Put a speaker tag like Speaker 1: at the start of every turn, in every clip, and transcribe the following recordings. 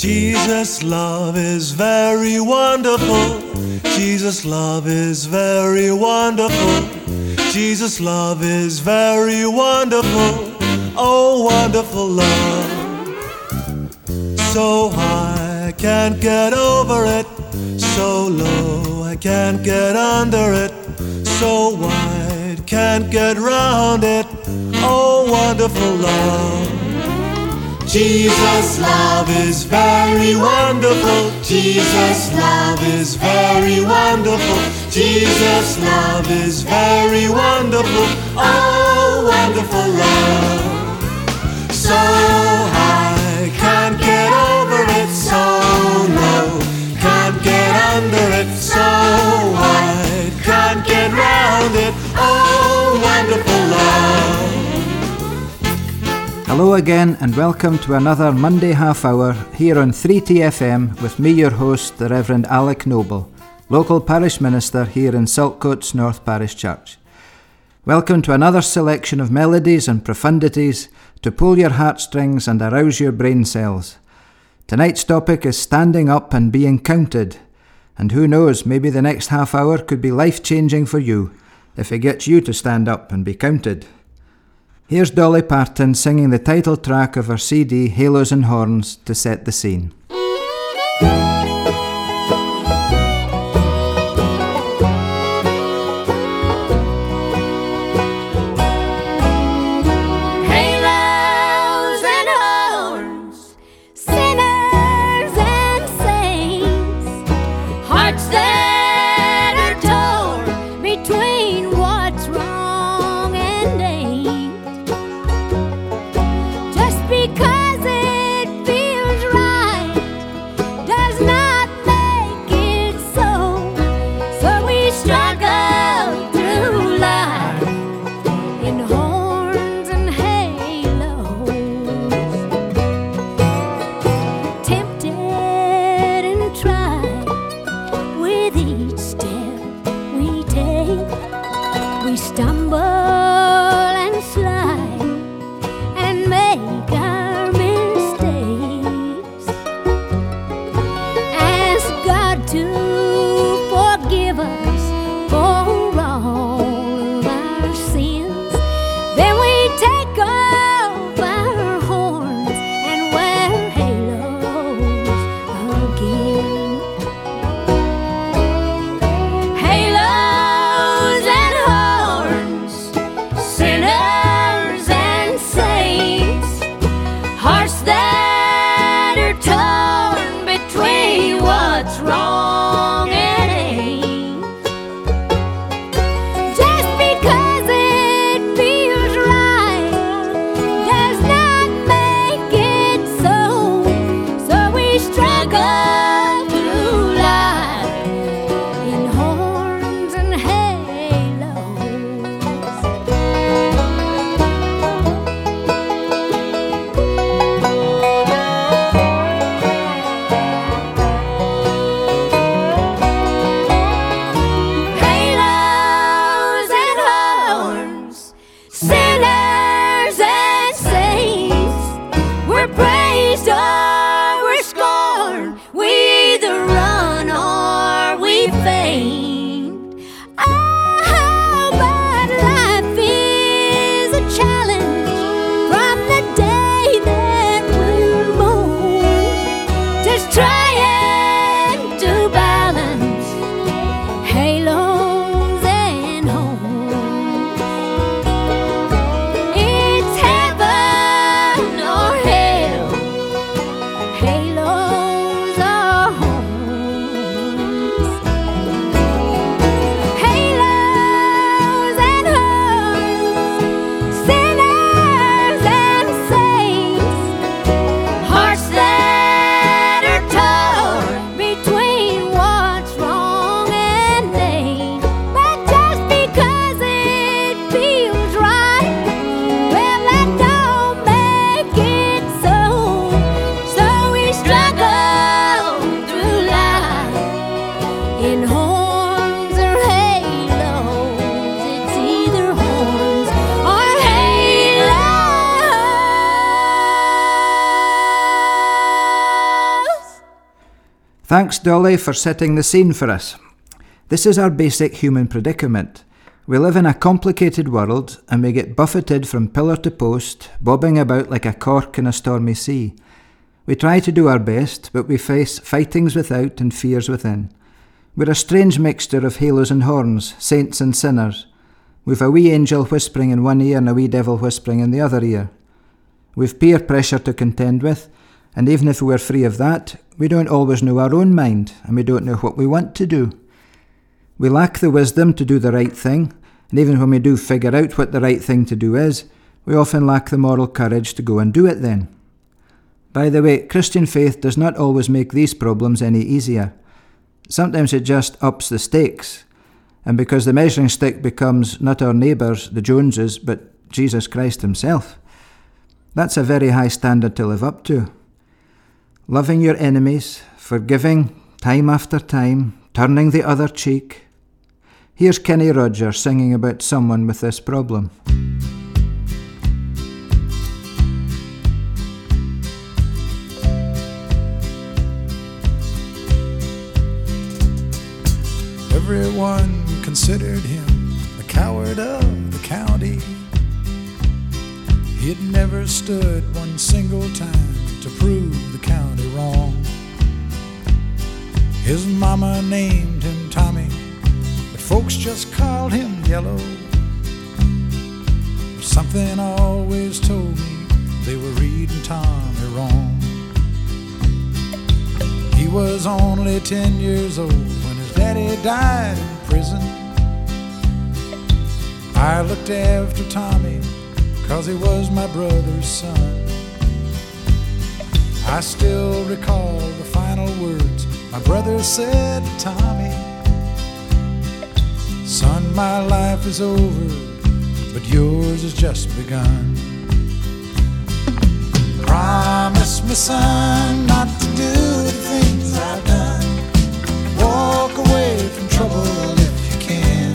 Speaker 1: Jesus' love is very wonderful. Jesus' love is very wonderful. Jesus' love is very wonderful. Oh, wonderful love. So high, I can't get over it. So low, I can't get under it. So wide, can't get round it. Oh, wonderful love. Jesus' love is very wonderful. Jesus' love is very wonderful. Jesus' love is very wonderful. Oh, wonderful love. So high, can't get over it. So low, can't get under it. So wide, can't get round it. Oh, wonderful love.
Speaker 2: Hello again and welcome to another Monday half hour here on 3TFM with me, your host, the Reverend Alec Noble, local parish minister here in Saltcoats North Parish Church. Welcome to another selection of melodies and profundities to pull your heartstrings and arouse your brain cells. Tonight's topic is standing up and being counted, and who knows, maybe the next half hour could be life-changing for you if it gets you to stand up and be counted. Here's Dolly Parton singing the title track of her CD, Halos and Horns, to set the scene.
Speaker 3: Because it feels right does not
Speaker 2: Thanks, Dolly, for setting the scene for us. This is our basic human predicament. We live in a complicated world and we get buffeted from pillar to post, bobbing about like a cork in a stormy sea. We try to do our best, but we face fightings without and fears within. We're a strange mixture of halos and horns, saints and sinners. We've a wee angel whispering in one ear and a wee devil whispering in the other ear. We've peer pressure to contend with, and even if we're free of that, we don't always know our own mind, and we don't know what we want to do. We lack the wisdom to do the right thing, and even when we do figure out what the right thing to do is, we often lack the moral courage to go and do it then. By the way, Christian faith does not always make these problems any easier. Sometimes it just ups the stakes, and because the measuring stick becomes not our neighbours, the Joneses, but Jesus Christ himself. That's a very high standard to live up to. Loving your enemies, forgiving time after time, turning the other cheek. Here's Kenny Rogers singing about someone with this problem.
Speaker 3: Everyone considered him the coward of the county. He had never stood one single time to prove the county wrong. His mama named him Tommy, but folks just called him Yellow. Something always told me they were reading Tommy wrong. He was only 10 years old when his daddy died in prison. I looked after Tommy 'cause he was my brother's son. I still recall the final words my brother said to Tommy. Son, my life is over, but yours has just begun. Promise me, son, not to do the things I've done. Walk away from trouble if you can.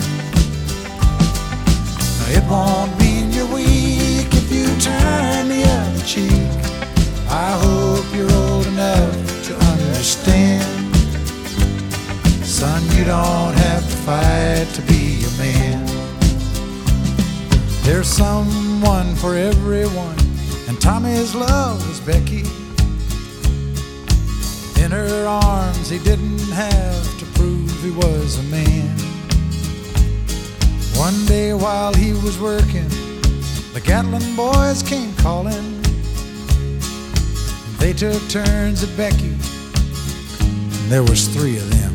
Speaker 3: Now, it won't mean you're weak if you turn the other cheek. I hope you're old enough to understand. Son, you don't have to fight to be a man. There's someone for everyone, and Tommy's love was Becky. In her arms he didn't have to prove he was a man. One day while he was working, the Gatlin boys came calling. They took turns at Becky, and there was 3 of them.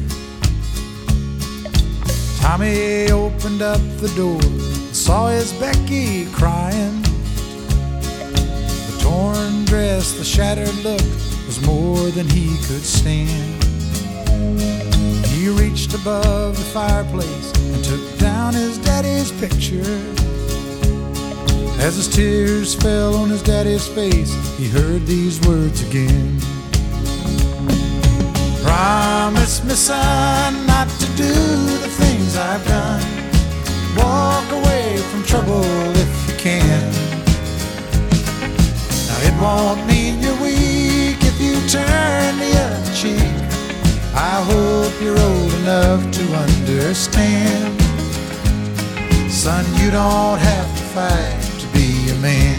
Speaker 3: Tommy opened up the door and saw his Becky crying. The torn dress, the shattered look was more than he could stand. He reached above the fireplace and took down his daddy's picture. As his tears fell on his daddy's face, he heard these words again. Promise me, son, not to do the things I've done. Walk away from trouble if you can. Now, it won't mean you're weak if you turn the other cheek. I hope you're old enough to understand. Son, you don't have to fight to be a man.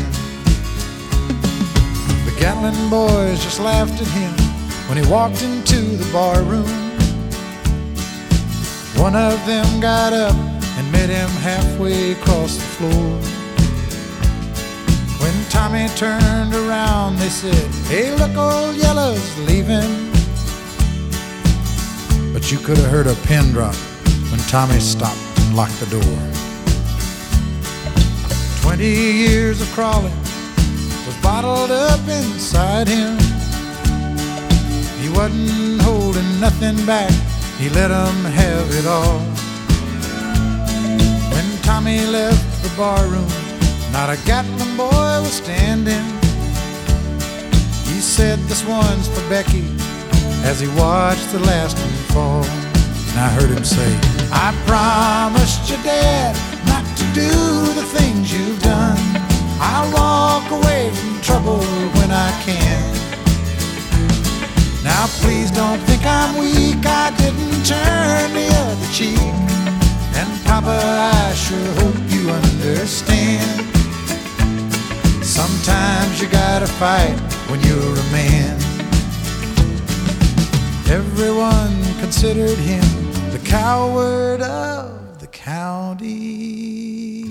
Speaker 3: The Gatlin boys just laughed at him when he walked into the bar room. One of them got up and met him halfway across the floor. When Tommy turned around, they said, "Hey, look, old Yellow's leaving." But you could have heard a pin drop when Tommy stopped and locked the door. 20 years of crawling was bottled up inside him. He wasn't holding nothing back, he let 'em have it all. When Tommy left the barroom, not a Gatlin boy was standing. He said, "This one's for Becky," as he watched the last one fall. And I heard him say, "I promised your dad not to do the things you've done. I'll walk away from trouble when I can. Now Now please don't think I'm weak, I didn't turn the other cheek. And Papa, I sure hope you understand. Sometimes you gotta fight when you're a man. Everyone considered him the coward of the county.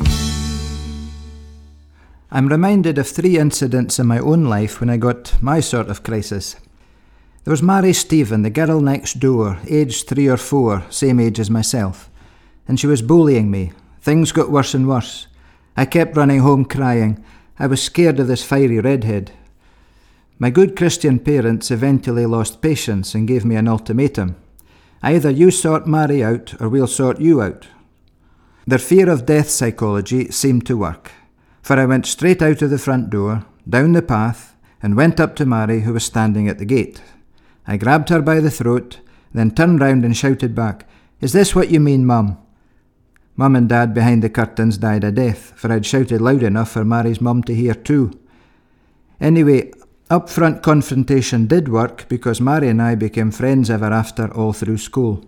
Speaker 2: I'm reminded of 3 incidents in my own life when I got my sort of crisis. There was Mary Stephen, the girl next door, aged 3 or 4, same age as myself, and she was bullying me. Things got worse and worse. I kept running home crying. I was scared of this fiery redhead. My good Christian parents eventually lost patience and gave me an ultimatum. Either you sort Mary out or we'll sort you out. Their fear of death psychology seemed to work, for I went straight out of the front door, down the path, and went up to Mary, who was standing at the gate. I grabbed her by the throat, then turned round and shouted back, "Is this what you mean, Mum?" Mum and Dad behind the curtains died a death, for I'd shouted loud enough for Mary's mum to hear too. Anyway, up-front confrontation did work because Mary and I became friends ever after all through school.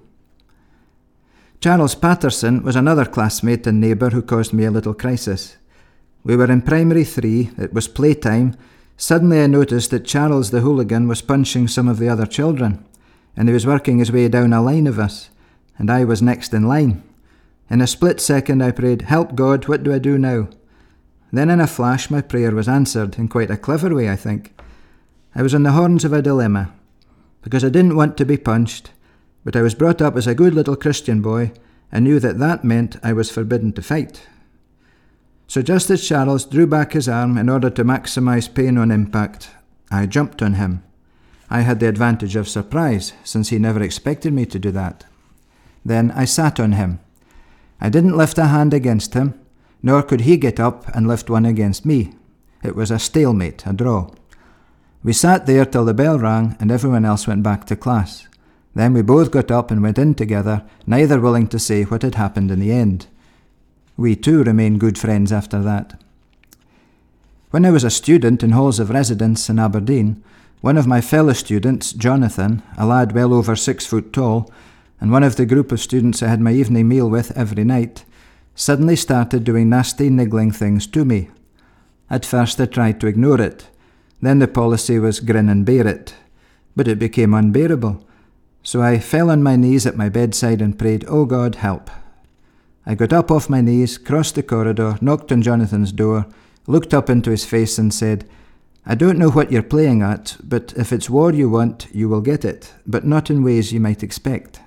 Speaker 2: Charles Patterson was another classmate and neighbour who caused me a little crisis. We were in primary 3, it was playtime. Suddenly I noticed that Charles the hooligan was punching some of the other children, and he was working his way down a line of us, and I was next in line. In a split second I prayed, "Help God, what do I do now?" Then in a flash my prayer was answered, in quite a clever way, I think. I was on the horns of a dilemma, because I didn't want to be punched, but I was brought up as a good little Christian boy and knew that that meant I was forbidden to fight. So just as Charles drew back his arm in order to maximise pain on impact, I jumped on him. I had the advantage of surprise, since he never expected me to do that. Then I sat on him. I didn't lift a hand against him, nor could he get up and lift one against me. It was a stalemate, a draw. We sat there till the bell rang and everyone else went back to class. Then we both got up and went in together, neither willing to say what had happened in the end. We too remained good friends after that. When I was a student in halls of residence in Aberdeen, one of my fellow students, Jonathan, a lad well over 6 foot tall, and one of the group of students I had my evening meal with every night, suddenly started doing nasty niggling things to me. At first I tried to ignore it. Then the policy was grin and bear it. But it became unbearable. So I fell on my knees at my bedside and prayed, "Oh God, help." I got up off my knees, crossed the corridor, knocked on Jonathan's door, looked up into his face and said, "I don't know what you're playing at, but if it's war you want, you will get it, but not in ways you might expect."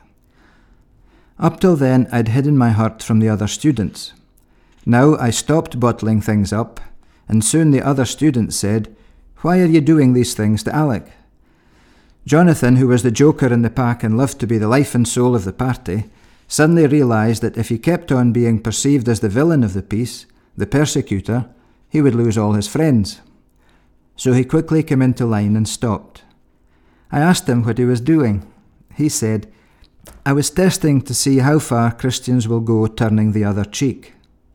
Speaker 2: Up till then, I'd hidden my hurt from the other students. Now I stopped bottling things up, and soon the other students said, "Why are you doing these things to Alec?" Jonathan, who was the joker in the pack and loved to be the life and soul of the party, suddenly realised that if he kept on being perceived as the villain of the piece, the persecutor, he would lose all his friends. So he quickly came into line and stopped. I asked him what he was doing. He said, "I was testing to see how far Christians will go turning the other cheek."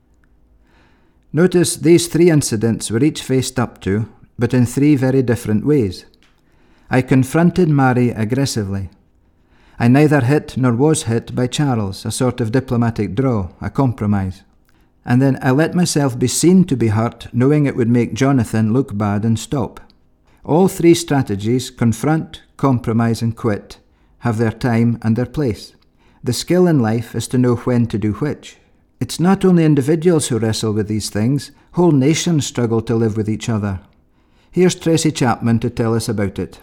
Speaker 2: Notice these 3 incidents were each faced up to, but in 3 very different ways. I confronted Mary aggressively. I neither hit nor was hit by Charles, a sort of diplomatic draw, a compromise. And then I let myself be seen to be hurt, knowing it would make Jonathan look bad and stop. All 3 strategies, confront, compromise and quit, have their time and their place. The skill in life is to know when to do which. It's not only individuals who wrestle with these things, whole nations struggle to live with each other. Here's Tracy Chapman to tell us about it.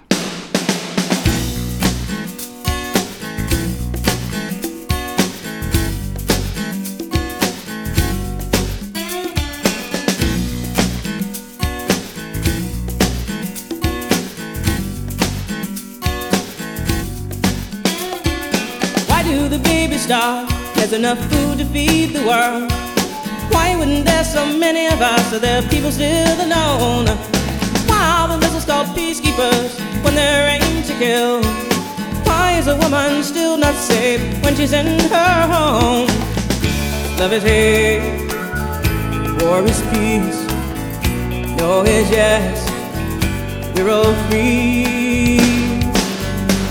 Speaker 4: There's enough food to feed the world. Why wouldn't there so many of us so there are people still alone? Why are the missiles called peacekeepers when they're aimed to kill? Why is a woman still not safe when she's in her home? Love is hate, war is peace. No is yes, we're all free.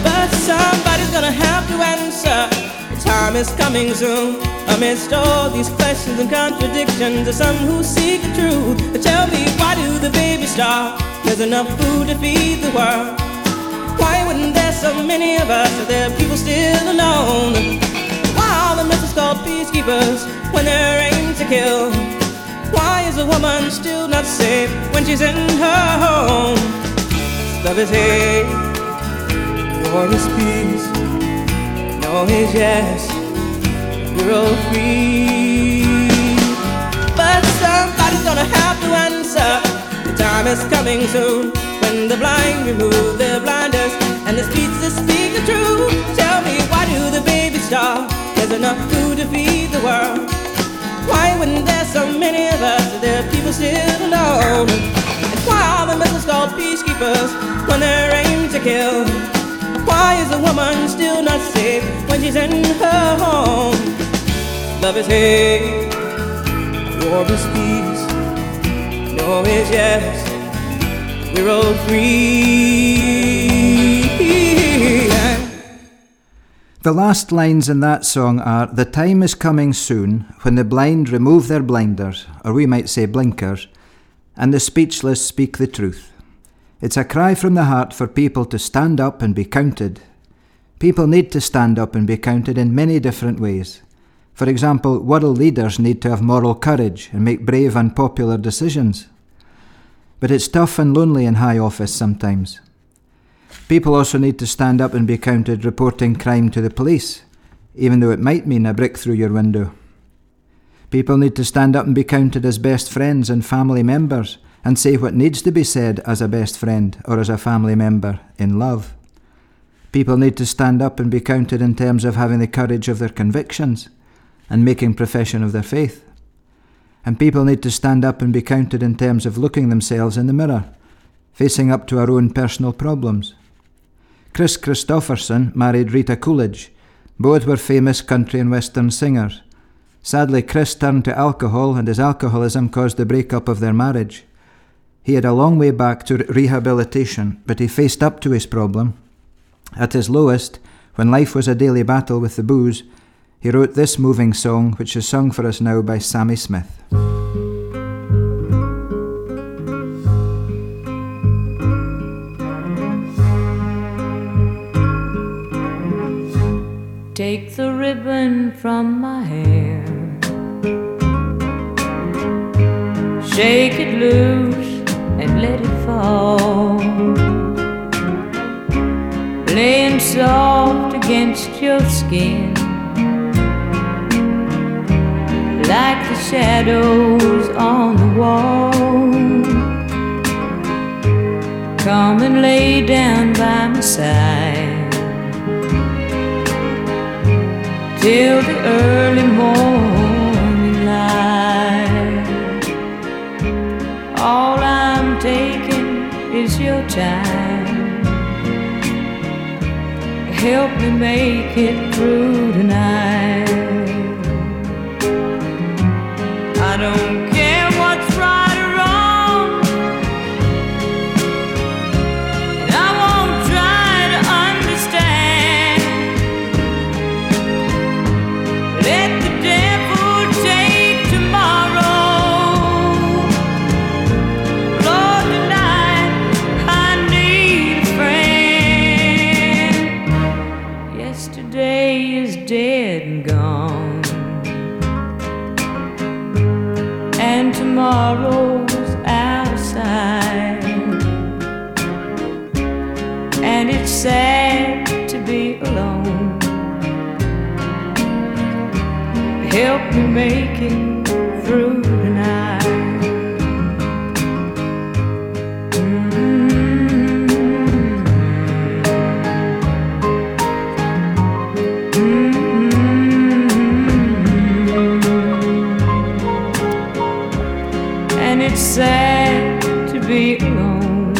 Speaker 4: time is coming soon. Amidst all these questions and contradictions, there's some who seek the truth. But tell me, why do the babies starve? There's enough food to feed the world. Why wouldn't there so many of us? Are there people still alone? Why are the missiles called peacekeepers when they're aimed to kill? Why is a woman still not safe when she's in her home? Love is hate, war is peace. No is yes, we're all free. But somebody's gonna have to answer. The time is coming soon when the blind remove their blinders and the speechless speak the truth. Tell me, why do the babies starve? There's enough food to feed the world. Why wouldn't there so many of us? Are there people still alone? And why are the missiles called peacekeepers when they're aimed to kill? Why is a woman still not safe when she's in her home? Love is hate, war is peace. No is yes, we're all free.
Speaker 2: The last lines in that song are, "The time is coming soon when the blind remove their blinders," or we might say blinkers, "and the speechless speak the truth." It's a cry from the heart for people to stand up and be counted. People need to stand up and be counted in many different ways. For example, world leaders need to have moral courage and make brave, unpopular decisions. But it's tough and lonely in high office sometimes. People also need to stand up and be counted reporting crime to the police, even though it might mean a brick through your window. People need to stand up and be counted as best friends and family members and say what needs to be said as a best friend or as a family member in love. People need to stand up and be counted in terms of having the courage of their convictions and making profession of their faith. And people need to stand up and be counted in terms of looking themselves in the mirror, facing up to our own personal problems. Chris Christopherson married Rita Coolidge. Both were famous country and western singers. Sadly, Chris turned to alcohol, and his alcoholism caused the breakup of their marriage. He had a long way back to rehabilitation, but he faced up to his problem. At his lowest, when life was a daily battle with the booze, he wrote this moving song, which is sung for us now by Sammy Smith.
Speaker 5: Take the ribbon from my hair, shake it loose and let it fall, laying soft against your skin, like the shadows on the wall. Come and lay down by my side till the early morning light. All I'm taking is your time. Help me make it through tonight. I don't care what's right or wrong, and I won't try to understand. Let the devil take tomorrow. Lord, tonight I need a friend. Yesterday is dead and gone, and tomorrow's outside, and it's sad to be alone. Help me make it through tonight. And it's sad to be alone.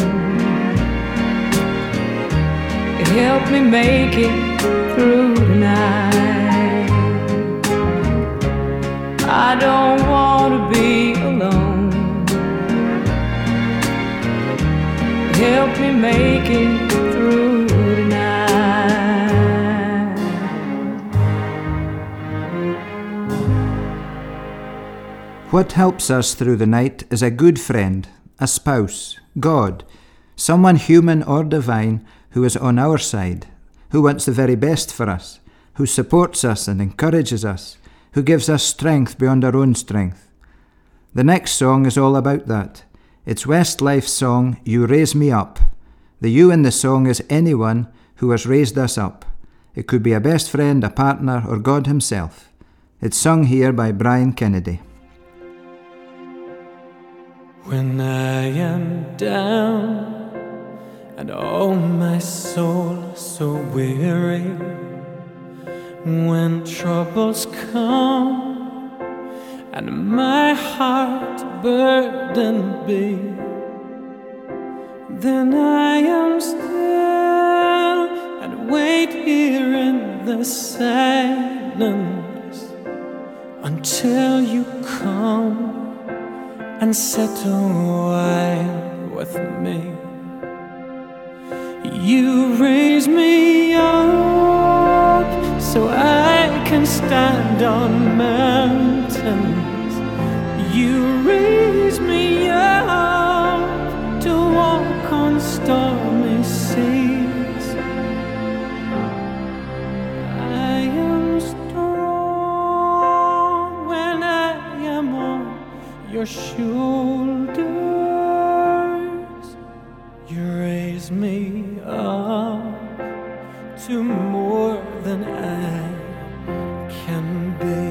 Speaker 5: Help me make it through tonight. I don't want to be alone. Help me make it through tonight.
Speaker 2: What helps us through the night is a good friend, a spouse, God, someone human or divine who is on our side, who wants the very best for us, who supports us and encourages us, who gives us strength beyond our own strength. The next song is all about that. It's Westlife's song, You Raise Me Up. The you in the song is anyone who has raised us up. It could be a best friend, a partner, or God himself. It's sung here by Brian Kennedy.
Speaker 6: When I am down and oh my soul so weary, when troubles come and my heart burdened be, then I am still and wait here in the silence until you come and sit a while with me. You raise me up so I can stand on mountains. You raise me up to walk on stormy seas. I am strong when I am on your shoulders. You raise me up to more than I can be.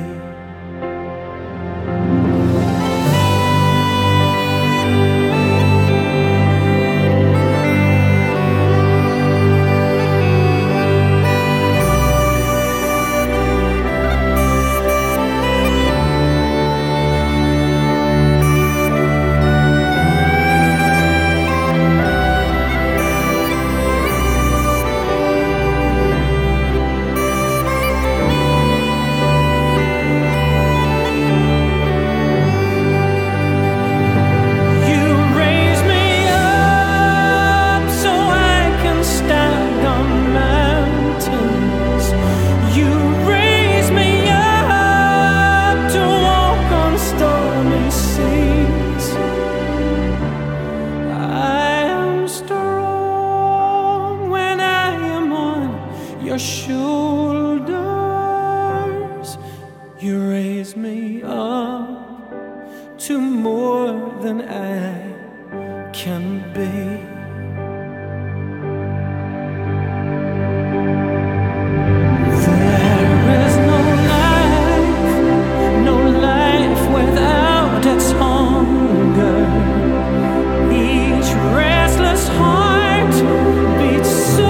Speaker 6: Shoulders, you raise me up to more than I can be. There is no life without its hunger. Each restless heart beats so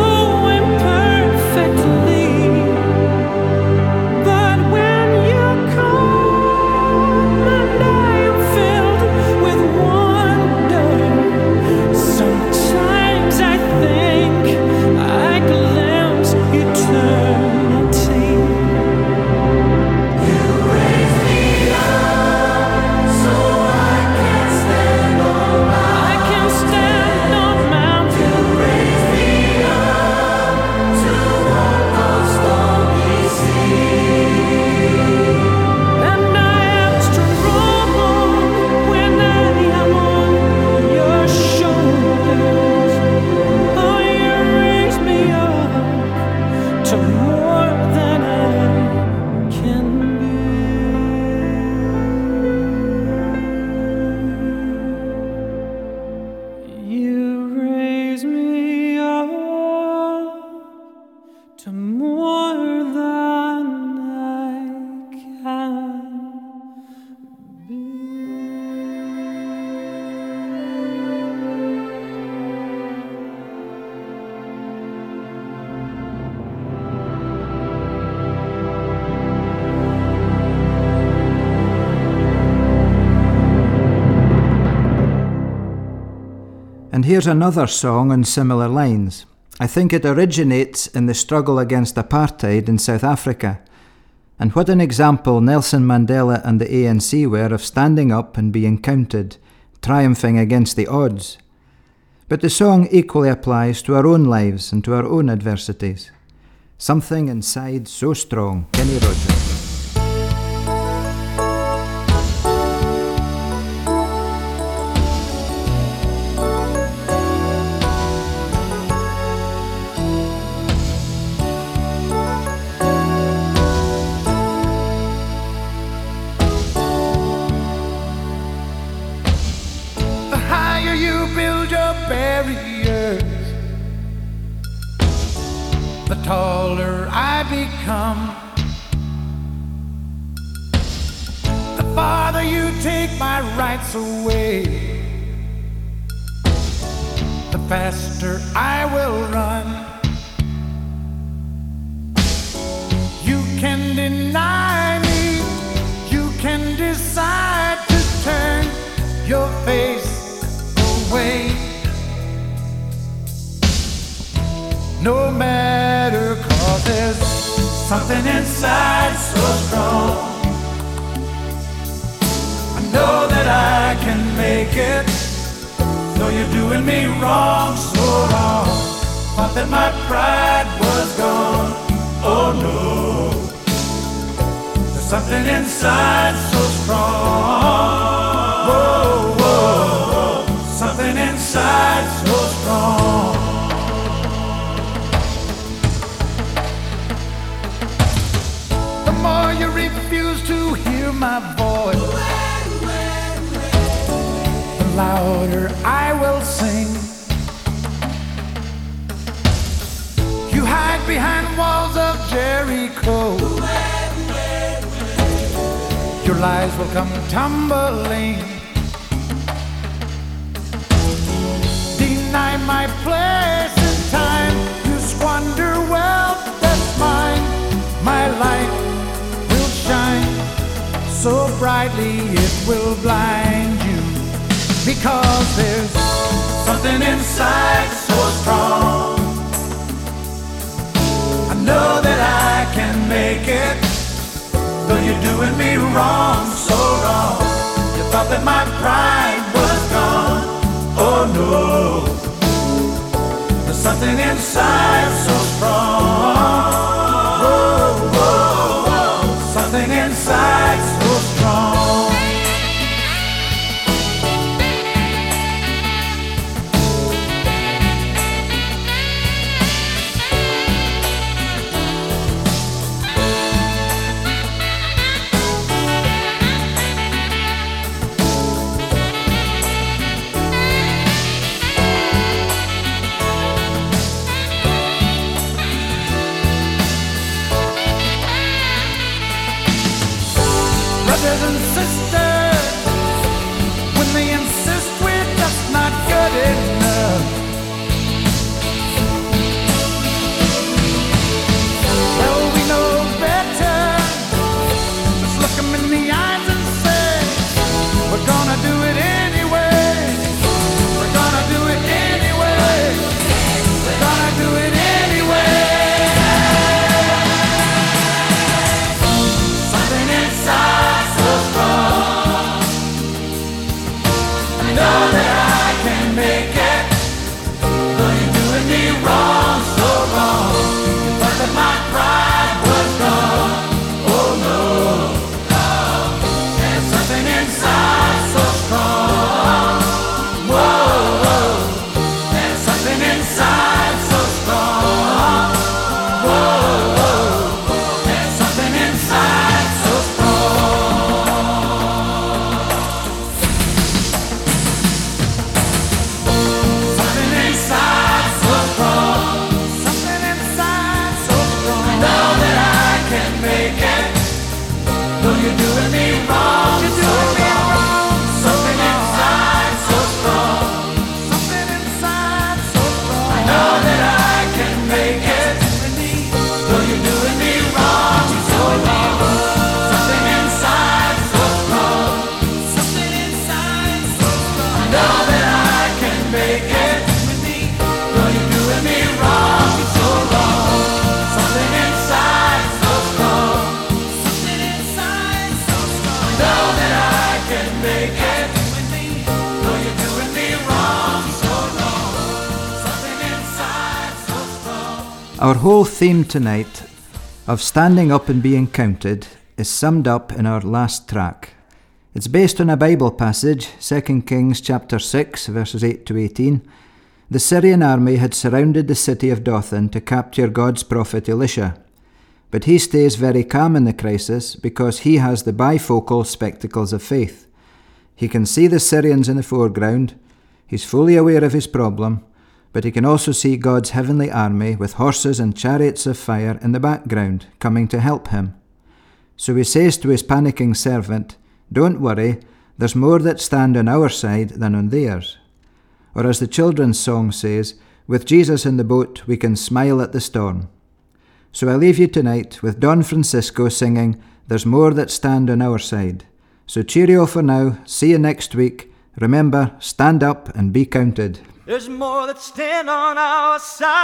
Speaker 2: And here's another song on similar lines. I think it originates in the struggle against apartheid in South Africa. And what an example Nelson Mandela and the ANC were of standing up and being counted, triumphing against the odds. But the song equally applies to our own lives and to our own adversities. Something inside so strong, Kenny Rogers.
Speaker 3: taller I become, the farther you take my rights away, the faster I will run. You can deny me, you can decide to turn your face away. No matter, 'cause there's something inside so strong. I know that I can make it, though you're doing me wrong, so wrong. Thought that my pride was gone, oh no. There's something inside so strong, whoa, whoa. Something inside so strong. The more you refuse to hear my voice, the louder I will sing. You hide behind walls of Jericho, your lies will come tumbling. Deny my place in time, you squander wealth that's mine. My light will shine so brightly it will blind you, because there's something inside so strong. I know that I can make it, though you're doing me wrong, so wrong. You thought that my pride was gone, oh no. There's something inside so strong, whoa, whoa, whoa. Something inside so strong. Brothers and sisters, when they insist we're just not good enough, well, we know better. Just look them in the eyes and say, we're gonna do it anyway. We're gonna do it anyway. We're gonna do it anyway. Something inside so strong. I know that I can make it, though you're doing me wrong, so wrong. You thought that my pride was gone, oh no. There's something inside so strong, whoa, whoa. There's something inside so strong, whoa, whoa. There's something inside so strong. Something inside so strong. Something inside so strong. I know that I can make it, though you're doing me wrong, you're doing me wrong. Something inside so strong. Something inside so strong. I know that I can make it, though you're doing me wrong, so wrong. Something inside so strong. Something inside so strong. I know that I can make it, though you're doing me wrong, so wrong. Something inside so strong. Something inside so strong. I know that I can make it, though you're doing me wrong, so wrong. Something inside so strong.
Speaker 2: Our whole theme tonight of standing up and being counted is summed up in our last track. It's based on a Bible passage, 2 Kings chapter 6, verses 8 to 18. The Syrian army had surrounded the city of Dothan to capture God's prophet Elisha. But he stays very calm in the crisis because he has the bifocal spectacles of faith. He can see the Syrians in the foreground, he's fully aware of his problem, but he can also see God's heavenly army with horses and chariots of fire in the background coming to help him. So he says to his panicking servant, "Don't worry, there's more that stand on our side than on theirs." Or as the children's song says, with Jesus in the boat, we can smile at the storm. So I leave you tonight with Don Francisco singing, "There's more that stand on our side." So cheerio for now, see you next week. Remember, stand up and be counted.
Speaker 7: There's more that stand on our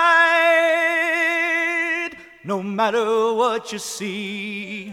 Speaker 7: side, no matter what you see.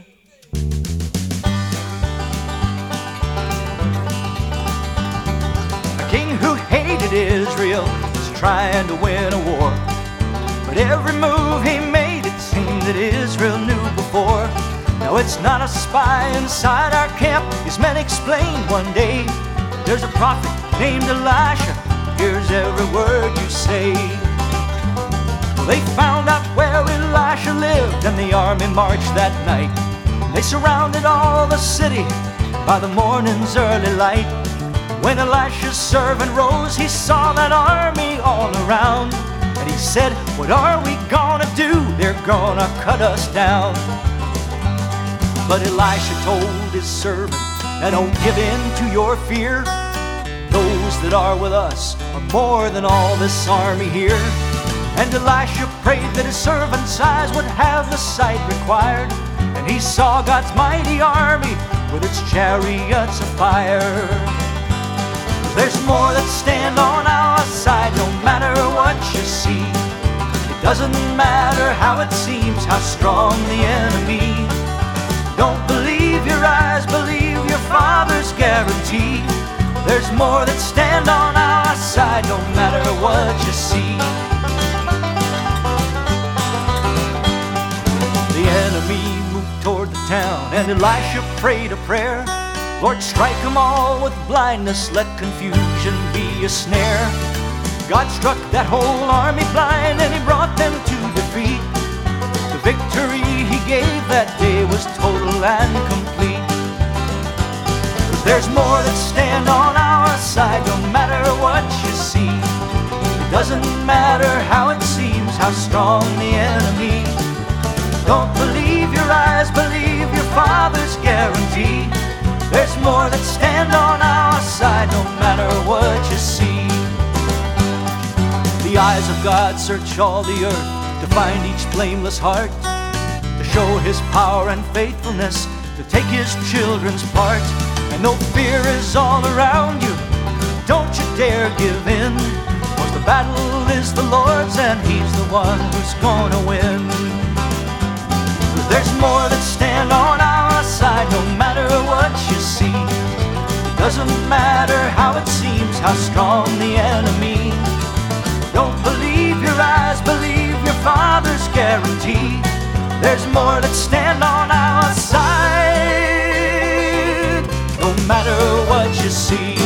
Speaker 7: A king who hated Israel was trying to win a war, but every move he made, it seemed that Israel knew before. Now it's not a spy inside our camp, his men explained one day. There's a prophet named Elisha, hears every word you say. Well, they found out where Elisha lived, and the army marched that night. They surrounded all the city by the morning's early light. When Elisha's servant rose, he saw that army all around, and he said, "What are we gonna do? They're gonna cut us down." But Elisha told his servant, "Now don't give in to your fear. Those that are with us are more than all this army here." And Elisha prayed that his servant's eyes would have the sight required, and he saw God's mighty army with its chariots of fire. There's more that stand on our side, no matter what you see. It doesn't matter how it seems, how strong the enemy. Don't believe your eyes, believe your Father's guarantee. There's more that stand on our side, no matter what you see. The enemy moved toward the town, and Elisha prayed a prayer. "Lord, strike them all with blindness, let confusion be a snare." God struck that whole army blind, and he brought them to defeat. The victory he gave that day was total and complete. There's more that stand on our side, no matter what you see. It doesn't matter how it seems, how strong the enemy. Don't believe your eyes, believe your Father's guarantee. There's more that stand on our side, no matter what you see. The eyes of God search all the earth to find each blameless heart, to show his power and faithfulness, to take his children's part. And no fear is all around you, don't you dare give in, 'cause the battle is the Lord's and he's the one who's gonna win. There's more that stand on our side, no matter what you see. It doesn't matter how it seems, how strong the enemy. Don't believe your eyes, believe your Father's guarantee. There's more that stand on our side, no matter what you see.